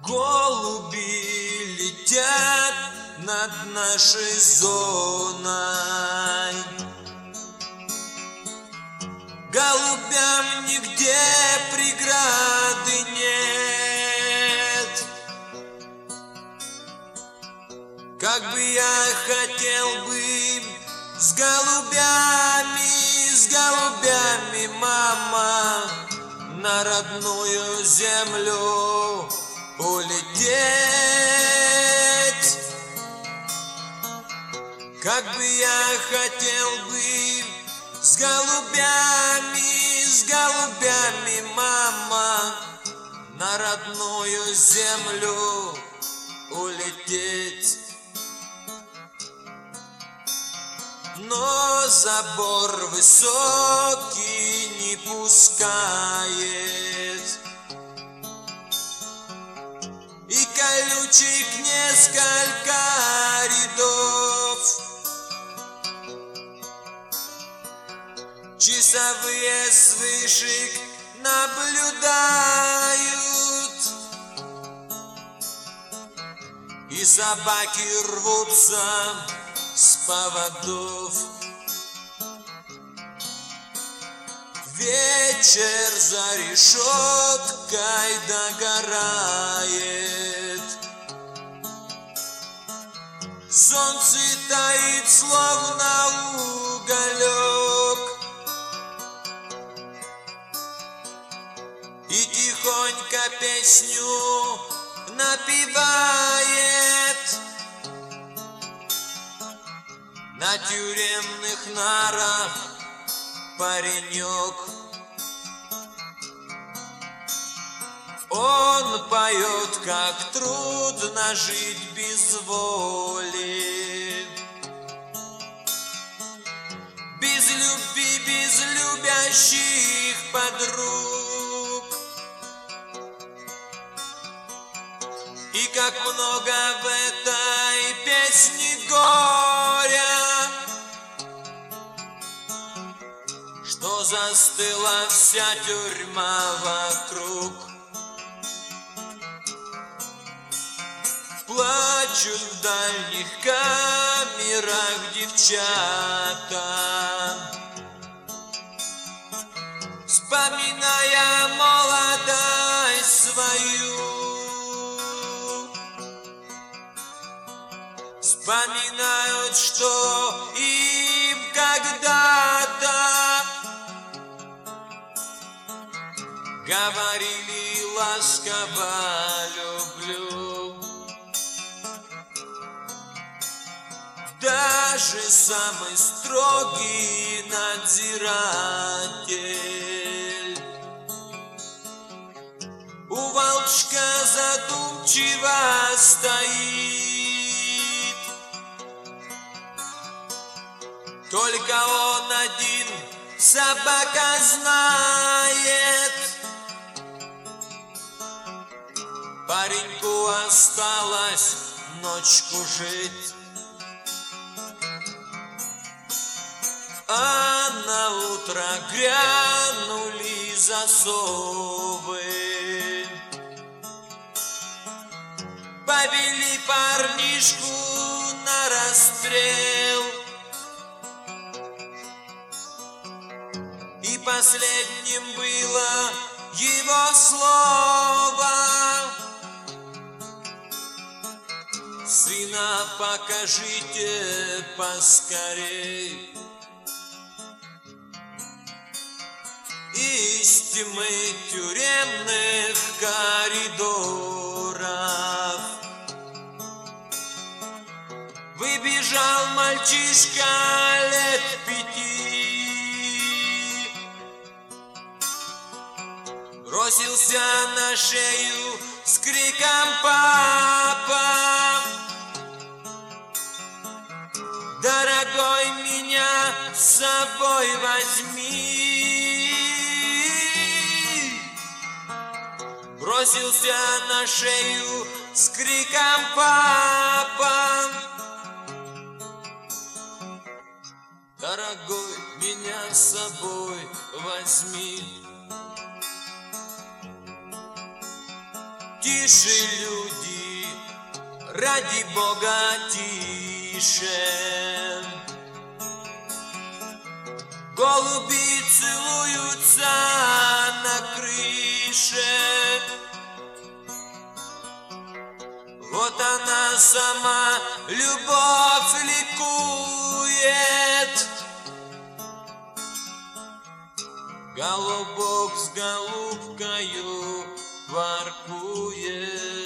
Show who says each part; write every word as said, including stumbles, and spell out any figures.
Speaker 1: Голуби летят над нашей зоной. Голубям нигде преграды нет. Как бы я хотел бы с голубями, с голубями, мама, на родную землю улететь. Как бы я хотел бы с голубями, с голубями, мама, на родную землю улететь. Но забор высокий не пускает, и колючек несколько рядов. Часовые с вышек наблюдают, и собаки рвутся с поводов. Вечер за решеткой догорает, солнце таит, словно уголек, и тихонько песню напевает. На тюремных нарах паренек, он поет, как трудно жить без воли, без любви, без любящих подруг. И как много в этой песне горя, что застыла вся тюрьма вокруг. Плачут в дальних камерах девчата, вспоминая молодость свою, вспоминают, что им когда-то говорили ласково «люблю». Даже самый строгий надзиратель у волчка задумчиво стоит. Только он один, собака, знает, пареньку осталось ночку жить. А на утро грянули засовы, повели парнишку на расстрел. И последним было его слово: сына покажите поскорей. Из тьмы тюремных коридоров выбежал мальчишка лет пяти, бросился на шею с криком «Папа! Дорогой, меня с собой возьми!» Бросился на шею с криком «Папа! Дорогой, меня с собой возьми!» Тише, люди, ради Бога, тише. Голуби целуются на крыше. Вот она сама, любовь ликует. Голубок с голубкою воркует.